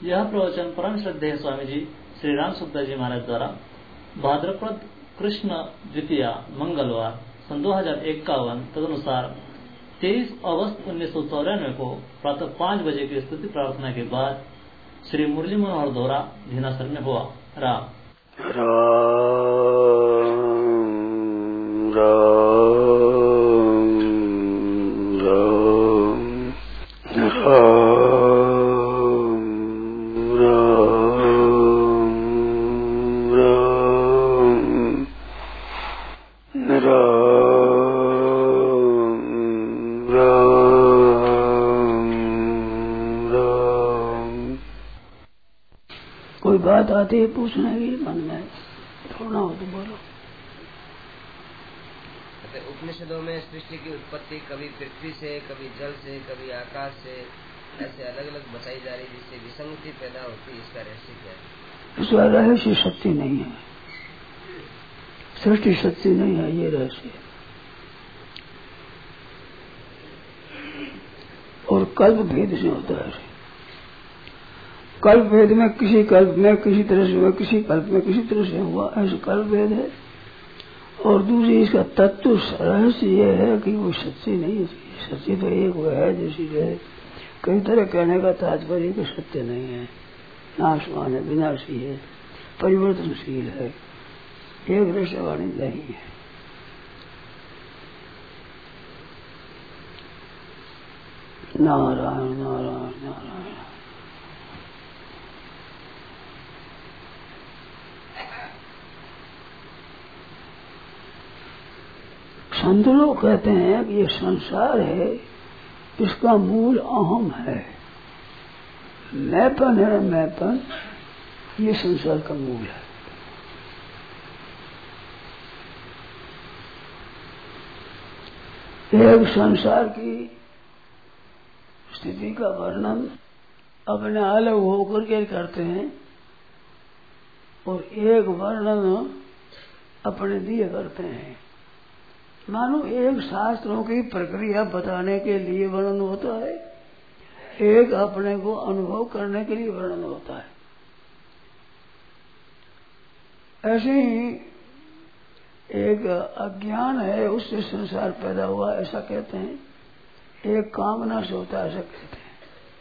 यह प्रवचन परम श्रद्धेय स्वामी जी श्री राम सुखदास जी महाराज द्वारा भाद्रपद कृष्ण द्वितीया मंगलवार सन 2051 तदनुसार 23 अगस्त 1994 को प्रातः 5 बजे की स्तुति प्रार्थना के बाद श्री मुरली मनोहर दोहरा धीनासर में हुआ। राम कोई बात आती है पूछने की मन में थोड़ा हो तो बोलो। उपनिषदों में सृष्टि की उत्पत्ति कभी पृथ्वी से, कभी जल से, कभी आकाश से, ऐसे अलग अलग बताई जा रही, जिससे विसंगति पैदा होती है। इसका रहस्य क्या है? इसका रहस्य शक्ति नहीं है, सृष्टि शक्ति नहीं है, ये रहस्य है। और कल्प भेद से होता है। कल्प भेद में किसी कल्प में किसी तरह से हुआ, किसी कल्प में किसी तरह से हुआ, ऐसे कल्प भेद है। और दूसरी इसका तत्व रहस्य ये है कि वो सच्ची नहीं है। सच्ची तो एक वो है, जैसी है कई तरह कहने का तात्पर्य कि सत्य नहीं है, नाशवान है, विनाशी है, परिवर्तनशील है, एक रहस्यवाणी नहीं है। नारायण नारायण नारायण। संत लोग कहते हैं कि ये संसार है, इसका मूल अहम है। मैंपन है, मैंपन, ये संसार का मूल है। एक संसार की स्थिति का वर्णन अपने अलग होकर के करते हैं और एक वर्णन अपने दिए करते हैं। मानो एक शास्त्रों की प्रक्रिया बताने के लिए वर्णन होता है, एक अपने को अनुभव करने के लिए वर्णन होता है। ऐसे ही एक अज्ञान है, उससे संसार पैदा हुआ, ऐसा कहते हैं। एक कामना से होता है, ऐसा कहते हैं।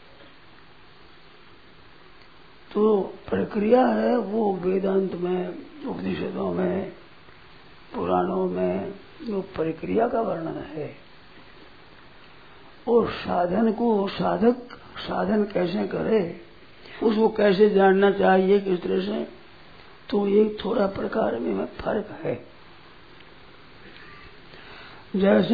तो प्रक्रिया है वो वेदांत में, उपनिषदों में, पुराणों में जो प्रक्रिया का वर्णन है। और साधन को साधक साधन कैसे करे, उसको कैसे जानना चाहिए, किस तरह से, तो ये थोड़ा प्रकार में फर्क है। जैसे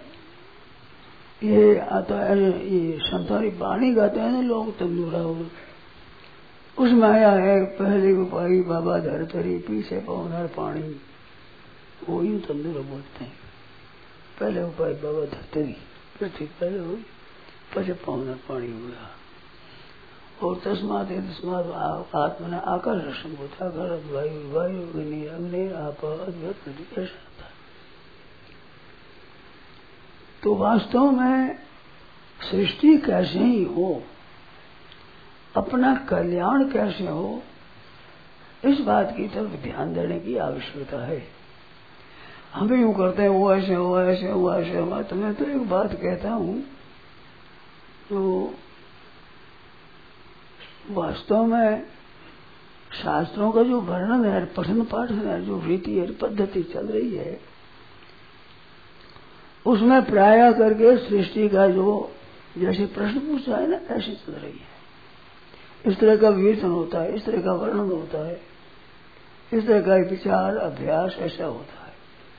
ये आता है, ये संतारी वाणी गाते हैं ना लोग, तंदूरा, उसमें आया है पहले उपाई बाबा धरतरी, पीछे पवनर पानी, वो यूं तंदूरा बोलते हैं। पहले उपाय बाबा धरतरी, पृथ्वी पहले हुई, पचे पवनर पानी हुआ। और तस्मात आत्मना आकाश रसम होता, घर वायु वायु अग्नि अग्नि आप ऐसा था। तो वास्तव में सृष्टि कैसे ही हो, अपना कल्याण कैसे हो, इस बात की तरफ ध्यान देने की आवश्यकता है। हम यूं करते हैं, वो ऐसे हुआ, ऐसे हुआ, ऐसे हुआ। तो मैं तो एक बात कहता हूं, तो वास्तव में शास्त्रों का जो वर्णन है, पठन पाठन है, जो रीति है, पद्धति चल रही है, उसमें प्राय करके सृष्टि का जो जैसे प्रश्न पूछा है ना, ऐसी चल रही है। इस तरह का विवेचन होता है, इस तरह का वर्णन होता है, इस तरह का विचार अभ्यास ऐसा होता है।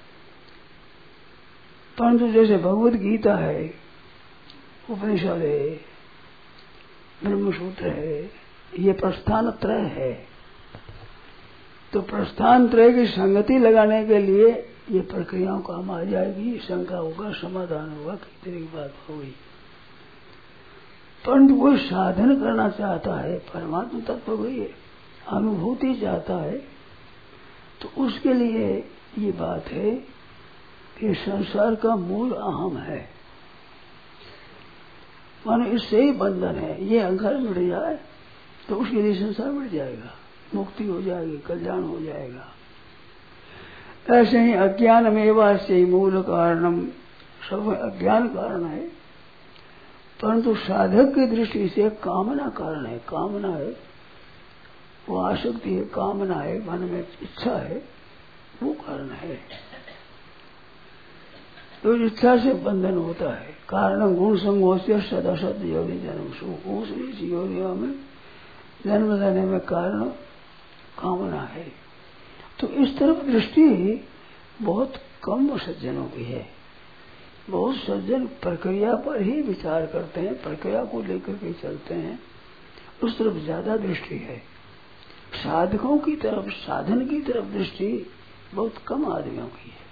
परंतु जैसे भगवद गीता है, उपनिषद है, ब्रह्मसूत्र है, ये प्रस्थान त्रय है। तो प्रस्थान त्रय की संगति लगाने के लिए ये प्रक्रियाओं काम आ जाएगी, शंका होगा, समाधान होगा, कितनी की बात होगी। परंतु कोई साधन करना चाहता है, परमात्मा तत्व को ये अनुभूति चाहता है, तो उसके लिए ये बात है कि संसार का मूल अहम है, मानो इससे ही बंधन है। ये अहंकार मिट जाए तो उसके लिए संसार मिट जाएगा, मुक्ति हो जाएगी, कल्याण हो जाएगा। ऐसे ही अज्ञान में वास्य मूल कारणम, सब अज्ञान कारण है, परंतु साधक की दृष्टि से कामना कारण है। कामना है, वो आसक्ति है, कामना है, मन में इच्छा है, वो कारण है। तो इच्छा से बंधन होता है। कारण गुण संगोष्य सदा सत योनि जन्म सुख, उस योनियों में जन्म लेने में कारण कामना है। तो इस तरफ दृष्टि बहुत कम सज्जनों की है। बहुत सज्जन प्रक्रिया पर ही विचार करते हैं, प्रक्रिया को लेकर के चलते हैं, उस तरफ ज्यादा दृष्टि है। साधकों की तरफ, साधन की तरफ दृष्टि बहुत कम आदमियों की है।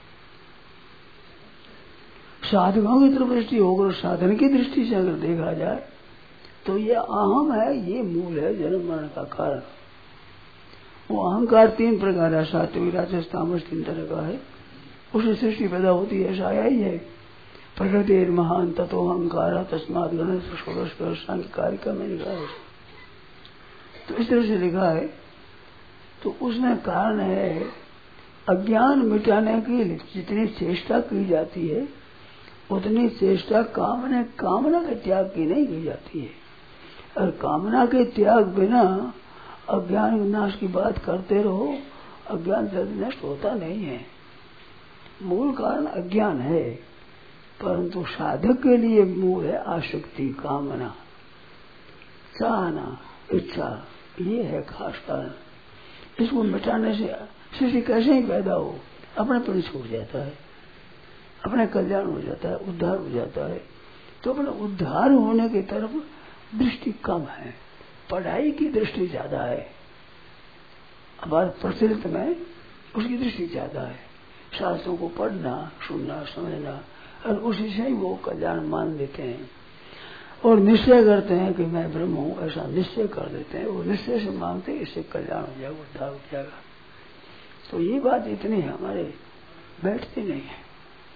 साधकों की तरफ दृष्टि होकर साधन की दृष्टि से अगर देखा जाए तो ये अहम है, ये मूल है जन्म मरण का कारण। वो अहंकार 3 प्रकार है, सात्विक राजस तामस 3 तरह का है। उससे सृष्टि पैदा होती है, ऐसा आया ही है। प्रकृति महान तत्व अहंकार तस्मात् गणेश षोडश कारिका में लिखा है। तो इस तरह से लिखा है। तो उसमें कारण है अज्ञान मिटाने के लिए जितनी चेष्टा की जाती है उतनी चेष्टा कामना के त्याग की नहीं की जाती है। और कामना के त्याग बिना अज्ञान विनाश की बात करते रहो, अज्ञान जल्दी नष्ट होता नहीं है। मूल कारण अज्ञान है, परंतु साधक के लिए मूल है आसक्ति, कामना, चाहना, इच्छा, ये है खास कारण। इसको मिटाने से सृष्टि कैसे ही पैदा हो, अपने पर छूट जाता है, अपने कल्याण हो जाता है, उद्धार हो जाता है। तो अपने उद्धार होने की तरफ दृष्टि कम है, पढ़ाई की दृष्टि ज्यादा है। हमारे प्रचलित में उसकी दृष्टि ज्यादा है। शास्त्रों को पढ़ना, सुनना, समझना, और उसी से ही वो कल्याण मान लेते हैं और निश्चय करते हैं कि मैं ब्रह्म हूँ, ऐसा निश्चय कर देते हैं। वो निश्चय से मानते हैं इससे कल्याण हो जाएगा, उद्धार हो जाएगा। तो ये बात इतनी हमारे बैठती नहीं है।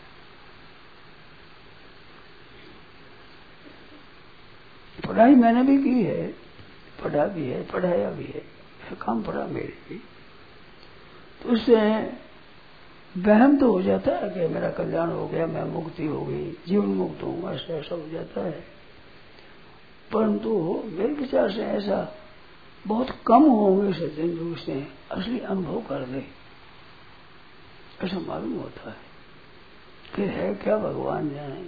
पढ़ाई मैंने भी की है, पढ़ा भी है, पढ़ाया भी है, काम पढ़ा मेरे भी। तो उससे वहम तो हो जाता है कि मेरा कल्याण हो गया, मैं मुक्ति हो गई, जीवन मुक्त हूँ, ऐसा हो जाता है। परंतु मेरे विचार से ऐसा बहुत कम होंगे सज्जन जो से असली अनुभव कर ले, ऐसा मालूम होता है। फिर है क्या भगवान जाने।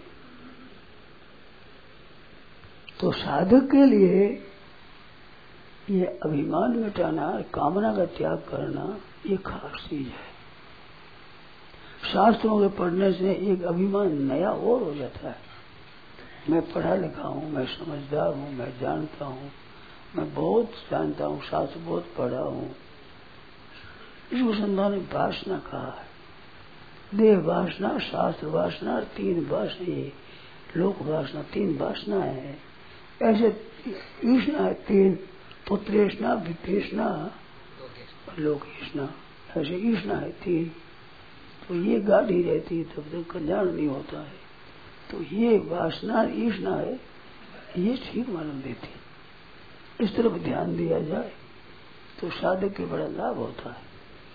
तो साधक के लिए ये अभिमान मिटाना, कामना का त्याग करना, ये खास चीज है। शास्त्रों के पढ़ने से एक अभिमान नया और हो जाता है। मैं पढ़ा लिखा हूँ, मैं समझदार हूँ, मैं जानता हूँ, मैं बहुत जानता हूँ, शास्त्र बहुत पढ़ा हूँ। इसको संतों ने वासना कहा है। देह वासना, शास्त्र वासना और 3 वासना, ये लोक वासना 3 वासना है। ऐसे ईष्णा है 3, पुत्रेष्णा, वित्तेष्णा, लोकेष्णा, ऐसे ईष्णा है 3। तो ये गाढ़ी रहती है तब तक कल्याण नहीं होता है। तो ये वासना ईष्णा है, ये ठीक मालूम देती। इस तरफ ध्यान दिया जाए तो साधक के बड़ा लाभ होता है।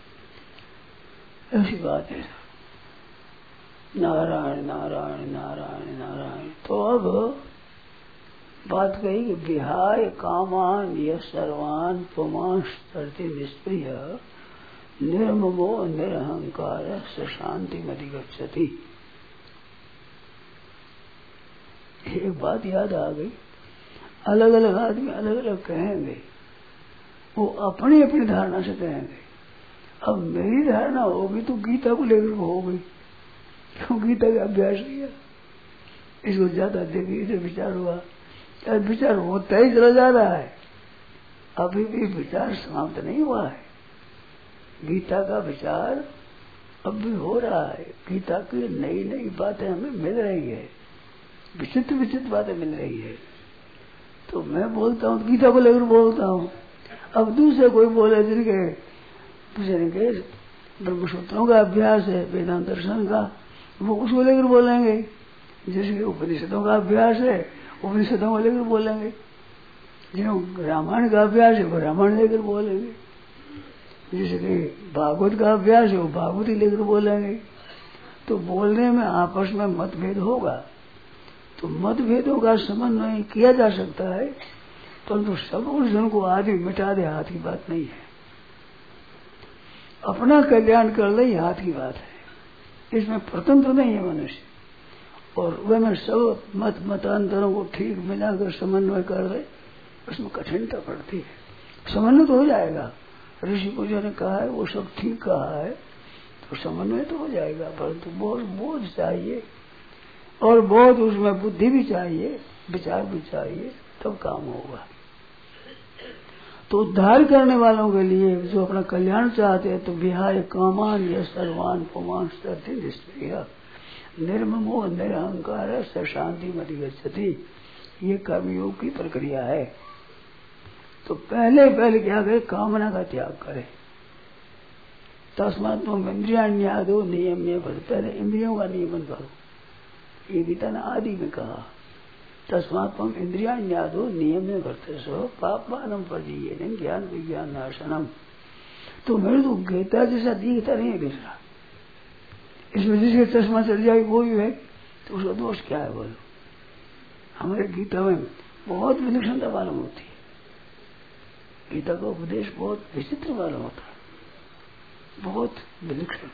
ऐसी बात है। नारायण नारायण नारायण नारायण। तो अब बात कही कि विहाय कामान यह सर्वान पुमांश तरति निष्प्रिय निर्ममो निरहंकार शांति मति गच्छति। एक बात याद आ गई, अलग अलग आदमी अलग अलग कहेंगे, वो अपनी अपनी धारणा से कहेंगे। अब मेरी धारणा होगी तो गीता को लेकर होगी, क्यों गीता का अभ्यास किया, इसको ज्यादा देखिए, इसे विचार हुआ, विचार होता ही चला जा रहा है, अभी भी विचार समाप्त नहीं हुआ है। गीता का विचार अब भी हो रहा है। गीता की नई नई बातें हमें मिल रही है, विचित्र विचित्र बातें मिल रही है। तो मैं बोलता हूँ, गीता को लेकर बोलता हूँ। अब दूसरे कोई बोले जिनके ब्रह्मसूत्रों का अभ्यास है, वेदांत दर्शन का, वो उसको लेकर बोलेंगे। जिसके उपनिषदों का अभ्यास है, उपनिषदों को लेकर बोलेंगे। जो रामायण का अभ्यास है वो रामायण लेकर बोलेंगे, जैसे कि भागवत का अभ्यास है वो भागवत ही लेकर बोलेंगे। तो बोलने में आपस में मतभेद होगा, तो मतभेदों का समन्वय किया जा सकता है, परंतु सब उलझन को आदि मिटा दे हाथ की बात नहीं है। अपना कल्याण कर ले हाथ की बात है, इसमें स्वतंत्र नहीं है मनुष्य। और वह में सब मतांतरों को ठीक मिलाकर समन्वय कर दे, उसमें कठिनता पड़ती है। समन्वय तो हो जाएगा, ऋषि पूजा ने कहा है वो सब ठीक कहा है, तो समन्वय तो हो जाएगा, परंतु बहुत बोझ चाहिए और बहुत उसमें बुद्धि भी चाहिए, विचार भी चाहिए, तब काम होगा। तो उद्धार करने वालों के लिए जो अपना कल्याण चाहते हैं, तो विहाय कामान ये सर्वान पुमान सत्य निष्क्रिय निर्ममो निरहंकार स शांति मति गच्छति, ये कर्मयोग की प्रक्रिया है। तो पहले क्या करे, कामना का त्याग करे। तस्मात् इंद्रियाण्यादो नियम में पहले इंद्रियों का नियमन करो, ये गीता ने आदि में कहा। तस्मात् इंद्रियाण्यादो नियम में भरते सो पापमानम परिजयन ज्ञान विज्ञान नाशनम। तो मेरे तो गीता जैसा दिखता नहीं है दूसरा, इसमें जिसके चश्मा चल जाए वो भी है, तो उसका दोष क्या है बोलो। हमारे गीता में बहुत विलक्षणता मालूम होती है, गीता का उपदेश बहुत विचित्र मालूम होता है, बहुत विलक्षण।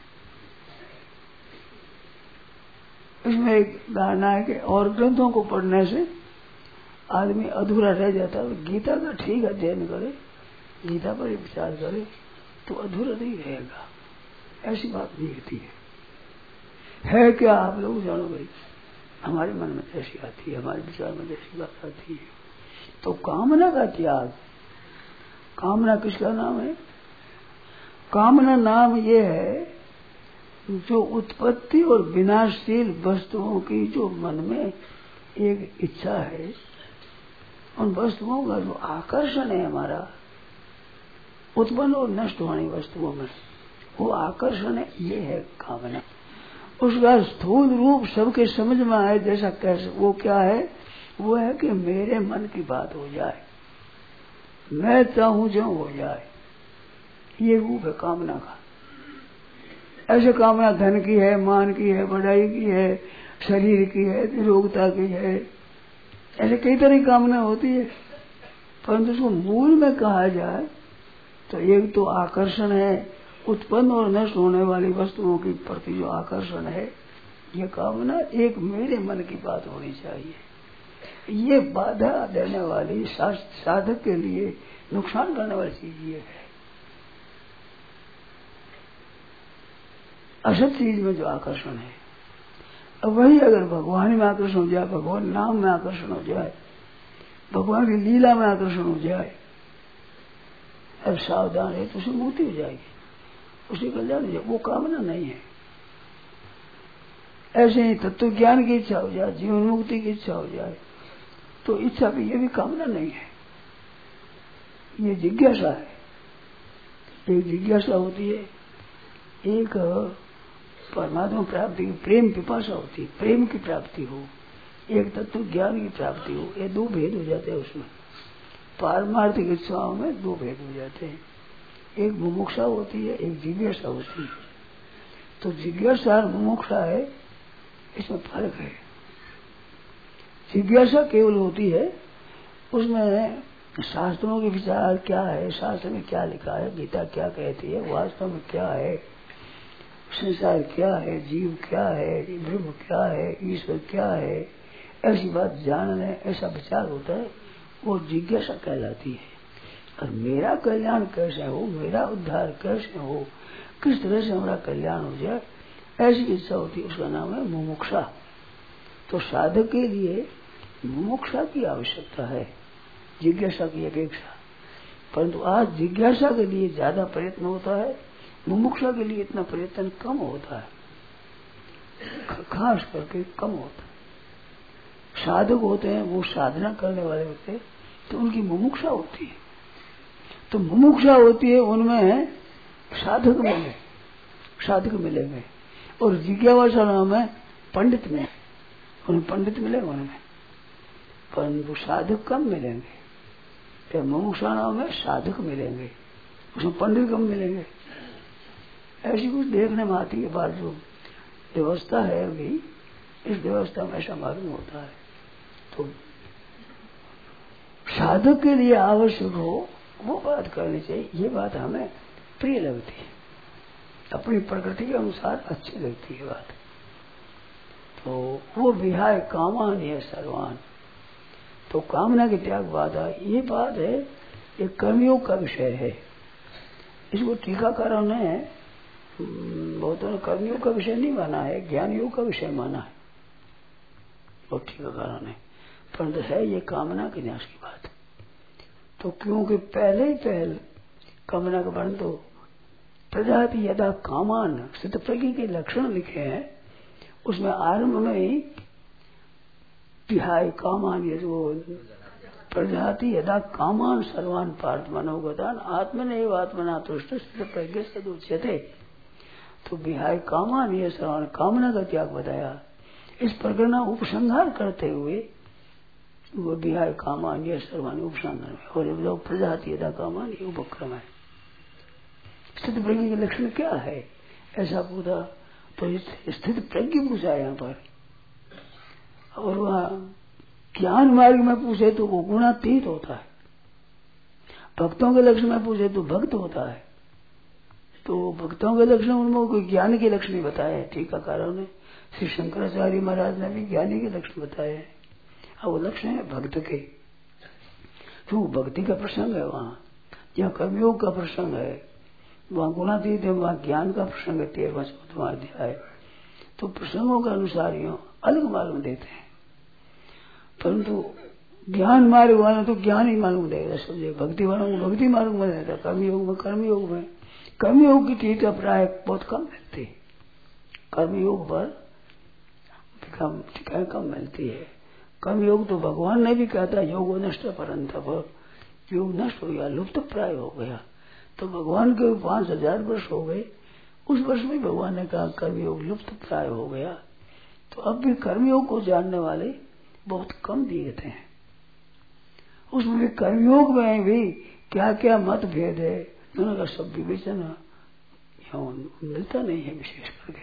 इसमें एक धारणा है कि और ग्रंथों को पढ़ने से आदमी अधूरा रह जाता है। गीता का ठीक अध्ययन करे, गीता पर विचार करे तो अधूरा नहीं रहेगा, ऐसी बात नहीं होती है क्या आप लोग जानो भाई, हमारे मन में जैसी आती है, हमारे विचार में जैसी बात आती है। तो कामना का त्याग, कामना किसका नाम है? कामना नाम ये है जो उत्पत्ति और विनाशशील वस्तुओं की जो मन में एक इच्छा है, उन वस्तुओं का जो आकर्षण है हमारा उत्पन्न और नष्ट होने वस्तुओं में, वो आकर्षण है, ये है कामना। उसका स्थूल रूप सबके समझ में आए जैसा कैसे, वो क्या है? वो है कि मेरे मन की बात हो जाए, मैं चाहूं जो हो जाए, ये रूप है कामना का। ऐसे कामना धन की है, मान की है, बढ़ाई की है, शरीर की है, निरोगता की है, ऐसे कई तरह की कामना होती है। परंतु उसको मूल में कहा जाए तो एक तो आकर्षण है, उत्पन्न और नष्ट होने वाली वस्तुओं की प्रति जो आकर्षण है, ये कामना एक मेरे मन की बात होनी चाहिए। ये बाधा देने वाली, साधक के लिए नुकसान करने वाली चीज ये है। असत चीज में जो आकर्षण है, अब वही अगर भगवान में आकर्षण हो जाए, भगवान नाम में आकर्षण हो जाए, भगवान की लीला में आकर्षण हो जाए, अब सावधान है तो उसे मुक्ति हो जाएगी, उसे कल्याण हो जाए। वो कामना नहीं है। ऐसे ही तत्व ज्ञान की इच्छा हो जाए, जीवन मुक्ति की इच्छा हो जाए, तो इच्छा भी, ये भी कामना नहीं है, ये जिज्ञासा है। एक जिज्ञासा होती है, एक परमात्मा प्राप्ति की प्रेम पिपासा होती है, प्रेम की प्राप्ति हो, एक तत्व ज्ञान की प्राप्ति हो, ये दो भेद हो जाते हैं उसमें। पारमार्थिक इच्छाओं में दो भेद हो जाते हैं, एक मुमुक्षा होती है, एक जिज्ञासा होती है। तो जिज्ञासा और मुमुक्षा है, इसमें फर्क है। जिज्ञासा केवल होती है, उसमें शास्त्रों के विचार क्या है, शास्त्र में क्या लिखा है, गीता क्या कहती है, वास्तव में क्या है, संसार क्या है, जीव क्या है, ब्रह्म क्या है, ईश्वर क्या है, ऐसी बात जानना, ऐसा विचार होता है, वो जिज्ञासा कहलाती है। और मेरा कल्याण कैसे हो, मेरा उद्धार कैसे हो, किस तरह से हमारा कल्याण हो जाए, ऐसी इच्छा होती है, उसका नाम है मुमुक्षा। तो साधक के लिए मुमुक्षा की आवश्यकता है, जिज्ञासा की अपेक्षा। परंतु आज जिज्ञासा के लिए ज्यादा प्रयत्न होता है, मुमुक्षा के लिए इतना प्रयत्न कम होता है, खास करके कम होता है। साधक होते हैं, वो साधना करने वाले होते हैं, तो उनकी मुमुक्षा होती है। तो मुमुक्षा होती है, उनमें साधक मिलेंगे, और जिज्ञासा नाम है पंडित में, उन्हें पंडित मिलेंगे उनमें, परंतु साधक कम मिलेंगे। या मुमुक्षुओं में साधक मिलेंगे, उसमें पंडित कम मिलेंगे। ऐसी कुछ देखने में आती है बात। जो व्यवस्था है अभी, इस व्यवस्था में ऐसा मालूम होता है। तो साधक के लिए आवश्यक हो वो बात करनी चाहिए। ये बात हमें प्रिय लगती है, अपनी प्रकृति के अनुसार अच्छी लगती है बात। तो वो विहाय कामान है सर्वान, तो कामना के त्याग बाधा, ये बात है, ये कर्मयोग का विषय है। इसको टीकाकारों ने, बहुतों ने कर्मयोग का विषय नहीं माना है, ज्ञान योग का विषय माना है और टीकाकारों ने, परंतु है ये कामना के न्यास की बात। तो क्योंकि पहले ही पहल कामना का वर्ण तो प्रजाति यदा कामान सिद्ध प्रज्ञ के लक्षण लिखे हैं, उसमें आरंभ में ही विहाय कामान, ये जो प्रजाति यदा कामान सर्वान पार्थ मनोगतान आत्मन एव आत्मना तुष्ट सिद्ध प्रज्ञ सदुच्यते। तो विहाय कामान ये सर्वान, कामना का त्याग बताया। इस प्रकरण उपसंहार करते हुए वो विहाय कामान ये सर्वान उपसंहार में, और जो प्रजाति यदा कामान ये उपक्रम है। स्थित प्रज्ञ के लक्षण क्या है ऐसा पूछा, तो स्थित प्रज्ञ पूछा यहाँ पर। और वह ज्ञान मार्ग में पूछे तो वो गुणातीत होता है, भक्तों के लक्षण में पूछे तो भक्त होता है। तो भक्तों के लक्षण उनमें कोई ज्ञान के लक्षण ही बताए हैं टीकाकारों ने। श्री शंकराचार्य महाराज ने भी ज्ञानी के लक्षण बताए हैं, और वो लक्षण है भक्त के। तो भक्ति का प्रसंग है वहाँ, जहाँ कर्मयोग का प्रसंग है वहाँ गुणातीत है, वहाँ ज्ञान का प्रसंग है 13वां अध्याय। तो प्रसंगों के अनुसार यूं अलग मालूम देते हैं, परंतु ज्ञान मार्ग वाला तो ज्ञान ही मालूम देगा समझे, भक्ति वालों को भक्ति मालूम देता। कर्मयोग में कर्मयोग की तीर्थ प्राय बहुत कम मिलती है, कर्मयोग पर टिकाएं कम मिलती है। कर्मयोग तो भगवान ने भी कहता योग नष्ट परंतप, योग नष्ट हो गया, लुप्त प्राय हो गया। तो भगवान के 5000 वर्ष हो गए, उस वर्ष में भगवान ने कहा कर्मयोग लुप्त प्राय हो गया। तो अब भी कर्मयोग को जानने वाले बहुत कम दिखते हैं। उसमें भी कर्मयोग में भी क्या क्या मत भेद है, दोनों का सब विवेचन मिलता नहीं है विशेष करके।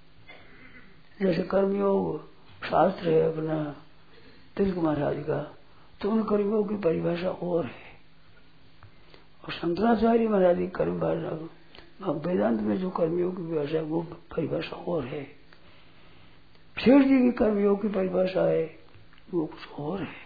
जैसे कर्मयोग शास्त्र है अपना तिलक महाराज का, तो उन कर्मयोग की परिभाषा और है। और शंकराचार्य महाराज की कर्म भाषा वेदांत में जो कर्मयोग की परिभाषा वो परिभाषा और है। शेष जी की कर्मयोग की परिभाषा है वो कुछ और है।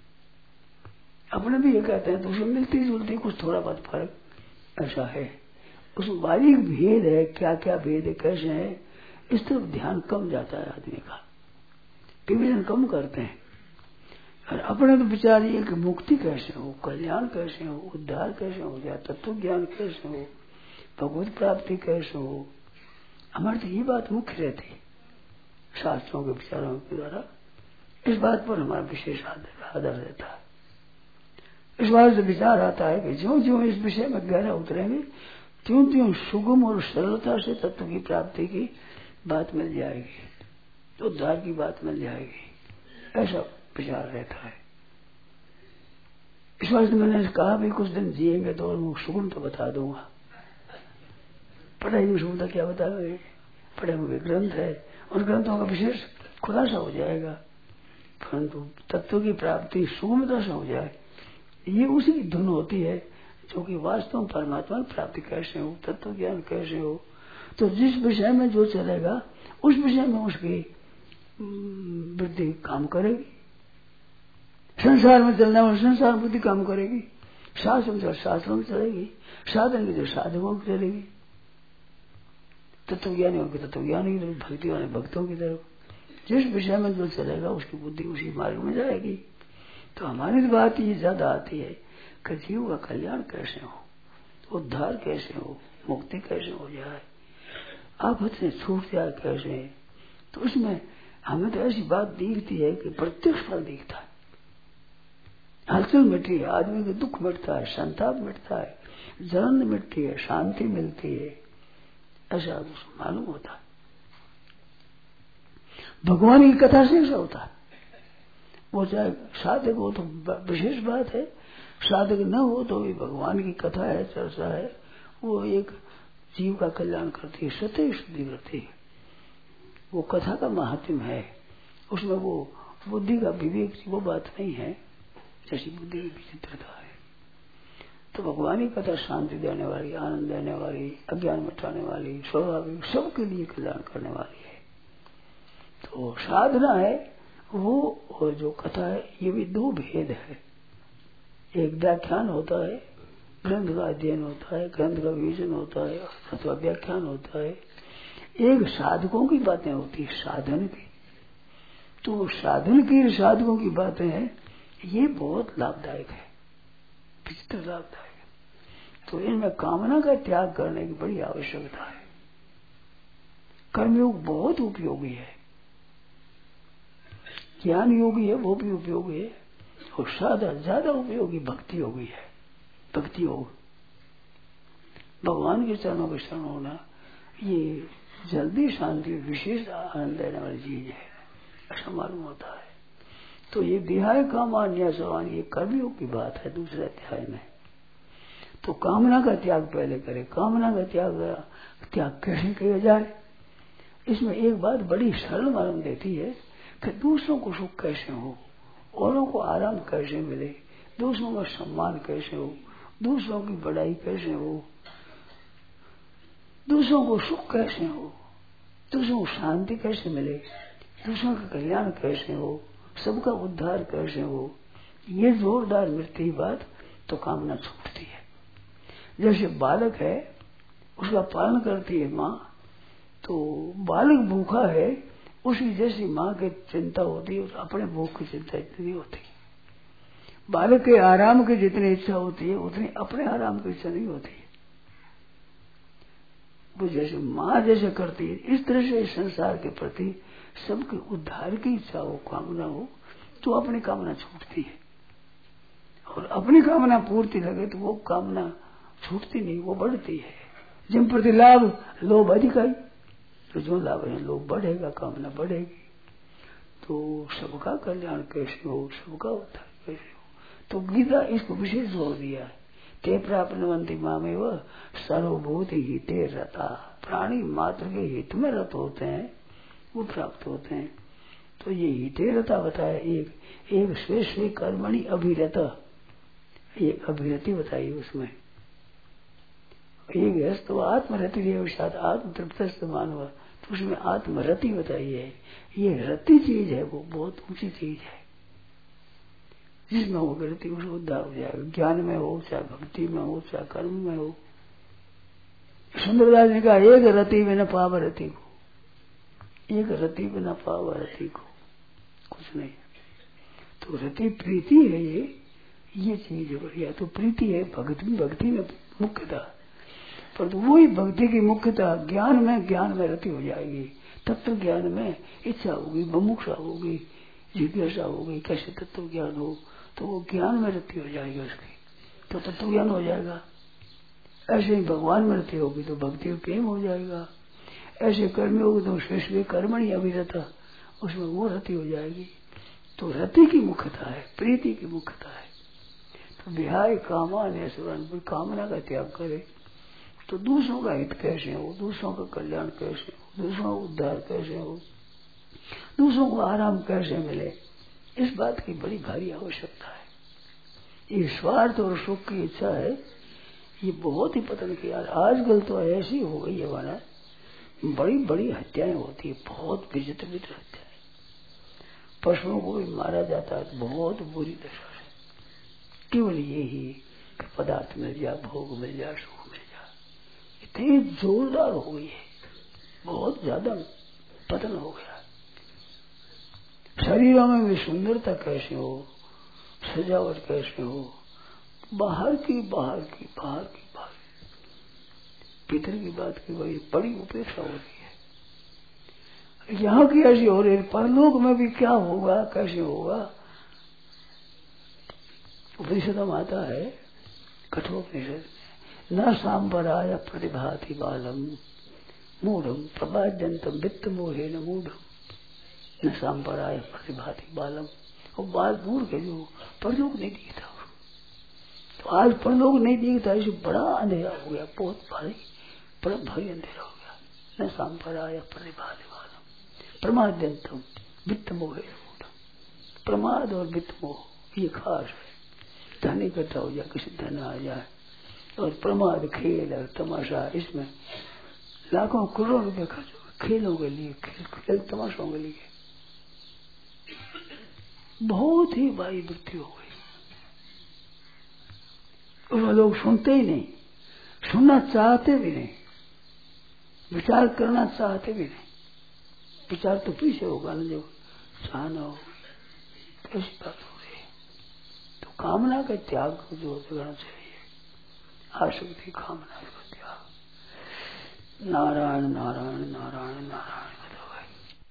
अपने भी ये कहते हैं तो उसमें मिलती जुलती कुछ थोड़ा बहुत फर्क ऐसा है। उसमें बारीक भेद है, क्या क्या भेद है, कैसे है, इस तरफ ध्यान कम जाता है आदमी का, विवेचन कम करते हैं। और अपने तो विचार ये कि मुक्ति कैसे हो, कल्याण कैसे हो, उद्धार कैसे हो जाए, तत्व ज्ञान कैसे हो, भगवत प्राप्ति कैसे हो, हमारी तो ये बात मुख्य रहती शास्त्रों के विचारों के द्वारा। इस बात पर हमारा विशेष आदर रहता है। इस बात से विचार आता है कि ज्यों ज्यों इस विषय में गहरा उतरेंगे त्यों त्यों सुगम और सरलता से तत्व की प्राप्ति की बात मिल जाएगी, उद्धार की बात मिल जाएगी, ऐसा विचार रहता है। इस बात से मैंने कहा भी कुछ दिन जिएंगे तो और सुगम तो बता दूंगा। पढ़ाई में सुगमता क्या बता रहे, पढ़े हुए ग्रंथ है, उन ग्रंथों का विशेष खुलासा हो जाएगा, परंतु तत्व की प्राप्ति सुगमता से हो जाए ये उसी की धुन होती है जो कि वास्तव में परमात्मा की प्राप्ति कैसे हो, तत्व ज्ञान कैसे हो। तो जिस विषय में जो चलेगा उस विषय में उसकी वृद्धि काम करेगी। संसार में चलने वाले संसार बुद्धि काम करेगी, शास्त्र में शास्त्रों में चलेगी, साधन की जो साधकों में चलेगी, तत्व ज्ञानियों की तत्व ज्ञान की तरफ, भक्ति वाले भक्तों की तरफ। जिस विषय में जो चलेगा उसकी बुद्धि उसी मार्ग में जाएगी। तो हमारी बात ये ज्यादा आती है कि जीव का कल्याण कैसे हो, उद्धार कैसे हो, मुक्ति कैसे हो जाए, आफत से छूट जाए कैसे। तो उसमें हमें तो ऐसी बात दिखती है कि प्रत्यक्ष फल दिखता है, हलचल मिटती है, आदमी का दुख मिटता है, संताप मिटता है, जलन मिटती है, शांति मिलती है, ऐसा मालूम होता है। भगवान की कथा से ऐसा होता है। वो चाहे साधक हो तो विशेष बात है, साधक न हो तो भी भगवान की कथा है, चर्चा है, वो एक जीव का कल्याण करती है, सत्य शुद्धि करती है। वो कथा का महात्म्य है, उसमें वो बुद्धि का विवेक वो बात नहीं है जैसी बुद्धि की विचित्रता है। तो भगवान की कथा शांति देने वाली, आनंद देने वाली, अज्ञान मिटाने वाली, स्वाभाविक सबके लिए कल्याण करने वाली है। तो साधना है वो, और जो कथा है ये भी दो भेद है। एक व्याख्यान होता है, ग्रंथ का अध्ययन होता है, ग्रंथ का विवेचन होता है अथवा व्याख्यान होता है। एक साधकों की बातें होती है, साधन की। तो साधन की, साधकों की बातें हैं, ये बहुत लाभदायक है, विचित्र लाभदायक है। तो इनमें कामना का त्याग करने की बड़ी आवश्यकता है। कर्मयोग बहुत उपयोगी है, ज्ञान योगी है वो भी उपयोगी है, और ज्यादा उपयोगी भक्ति योगी है। भक्ति योग, भगवान के चरणों के शरण होना, ये जल्दी शांति विशेष आनंद देने वाली चीज है, ऐसा मालूम होता है। तो ये विहाय कामान्य सवान, ये कर्मयोग की बात है दूसरे अध्याय में। तो कामना का त्याग पहले करे। कामना का त्याग कैसे किया जाए, इसमें एक बात बड़ी सरल मालूम देती है कि दूसरों को सुख कैसे हो, औरों को आराम कैसे मिले, दूसरों का सम्मान कैसे हो, दूसरों की बड़ाई कैसे हो, दूसरों को सुख कैसे हो, दूसरों को शांति कैसे मिले, दूसरों का कल्याण कैसे हो, सबका उद्धार कैसे हो, ये जोरदार मिलती बात तो कामना छूटती है। जैसे बालक है, उसका पालन करती है माँ, तो बालक भूखा है, उसकी जैसी माँ की चिंता होती है, अपने भूख की चिंता इतनी होती है। बालक के आराम की जितनी इच्छा होती है उतनी अपने आराम की इच्छा नहीं होती है। वो जैसे माँ जैसे करती है, इस तरह से संसार के प्रति सबके उद्धार की इच्छा हो, कामना हो, तो अपनी कामना छूटती है। और अपनी कामना पूर्ति लगे तो वो कामना छूटती नहीं, वो बढ़ती है। जिन प्रति लाभ लोभ अधिकारी, तो जो लाभ है लोभ बढ़ेगा, कामना बढ़ेगी। तो सबका कल्याण कैसे हो, सबका उद्धार कैसे हो, तो गीता इसको विशेष जोर दिया है। ते प्राप्नुवन्ति मामेव सर्वभूति हिते रता, प्राणी मात्र के हित में रत होते हैं वो प्राप्त होते हैं। तो ये हिते रता बताया, एक स्वे स्वे कर्मणि अभिरत, एक अभिरति बताई उसमें। एक है तो आत्मरति आत्म तृप्त मानव, तो उसमें आत्मरति बताई है। ये रति चीज है, वो बहुत ऊंची चीज है, जिसमें वो रति उसको उद्धार हो जाएगा। ज्ञान में हो, चाहे भक्ति में हो, चाहे कर्म में हो। सुंदरदास ने कहा एक रति में न पाव रति को, एक रति में न पाव रति को, कुछ नहीं। तो रति प्रीति है, ये चीज है बढ़िया। तो प्रीति है भक्ति में मुख्यता, पर वही भक्ति की मुख्यता ज्ञान में रति हो जाएगी। तत्व ज्ञान में इच्छा होगी, मुमुक्षा होगी, जिज्ञासा होगी, कैसे तत्व ज्ञान हो, तो वो ज्ञान में रति हो जाएगी उसकी, तो तत्व ज्ञान हो जाएगा। ऐसे ही भगवान में रति होगी तो भक्ति में प्रेम हो जाएगा। ऐसे कर्म होगी तो शेष कर्मणि अभिरता, उसमें वो रति हो जाएगी। तो रति की मुख्यता है, प्रीति की मुख्यता है। तो विहाय कामान, कामना का त्याग करे तो दूसरों का हित कैसे हो, दूसरों का कल्याण कैसे हो, दूसरों का उद्धार कैसे हो, दूसरों को आराम कैसे मिले, इस बात की बड़ी भारी आवश्यकता है। ये स्वार्थ और सुख की इच्छा है, ये बहुत ही पतन की। यार आजकल तो ऐसी हो गई है वाला, बड़ी बड़ी हत्याएं होती है, बहुत विचित्र हत्याएं। पशुओं को भी मारा जाता है, बहुत बुरी दशा है। केवल यही कि पदार्थ मिल जाए, भोग मिल जाए, सुख मिल जाए, इतनी जोरदार हो गई है, बहुत ज्यादा पतन हो गया। शरीरों में भी सुंदरता कैसे हो, सजावट कैसे हो, बाहर की भीतर की बात की बड़ी उपेक्षा हो रही है। यहाँ की ऐसी हो रही है, परलोक में भी क्या होगा, कैसे होगा। उपनिषद में आता है, कठोपनिषद, न सांबराय प्रतिभाति बालम मूढ़म प्रभाजंतम वित्त मोहे न मूढ़म न सांबराय प्रतिभाति बालम। और बाल मूर्ख है जो परलोक नहीं दिखता, तो आज पर लोग नहीं दिखता, इसे बड़ा अंधेरा हो गया, बहुत भारी, बड़ा भारी अंधेरा हो गया। न संपराय प्रतिभावान प्रमाद्यंतम वित्त मोह, प्रमाद और वित्त मोह ये खास है। धन इकट्ठा हो जाए, किसी धन आ जाए, और प्रमाद खेल और तमाशा, इसमें लाखों करोड़ रुपए खर्च हो खेलों के लिए, खेल तमाशों के लिए, बहुत ही भारी वृत्ति हो गई। और लोग सुनते ही नहीं, सुनना चाहते भी नहीं, विचार करना चाहते भी नहीं। विचार तो पीछे होगा ना, जब चाहना हो कैसी बात हो रही है। तो कामना का त्याग जो करना चाहिए, आसक्ति कामना का त्याग। नारायण नारायण नारायण नारायण।